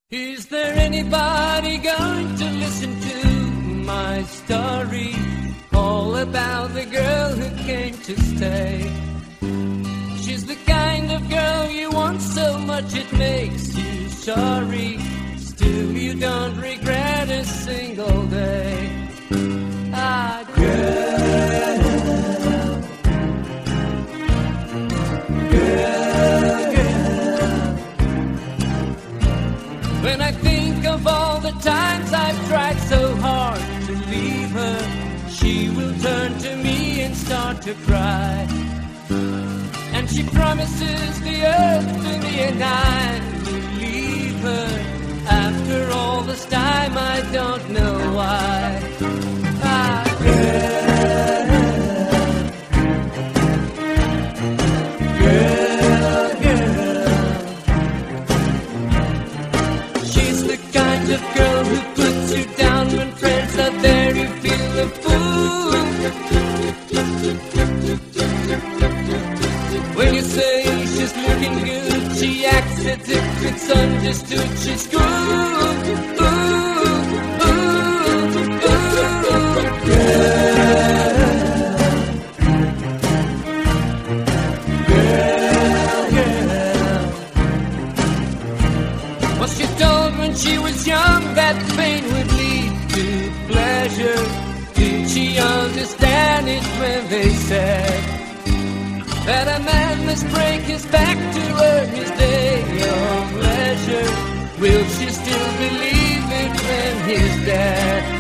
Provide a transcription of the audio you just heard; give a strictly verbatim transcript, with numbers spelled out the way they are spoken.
Is there anybody going to listen to my story? All about the girl who came to stay. She's the kind of girl you want so much it makes you sorry. Still you don't regret a single day. Ah, girl, girl, girl. When I think of all the times I've tried so hard to leave her, she will turn to me and start to cry. And she promises the earth to me and I believe her. After all this time I don't know why. Ah, girl, girl, girl. She's the kind of girl who puts you down when friends are there. You feel a fool when you say she's looking good. She acts as if it's understood. She's good. Ooh, ooh, ooh, girl, girl, girl. Well, she told when she was young that pain would lead to pleasure. Did she understand it when they said that a man must break his back to earn his day of leisure? Will she still believe it when he's dead?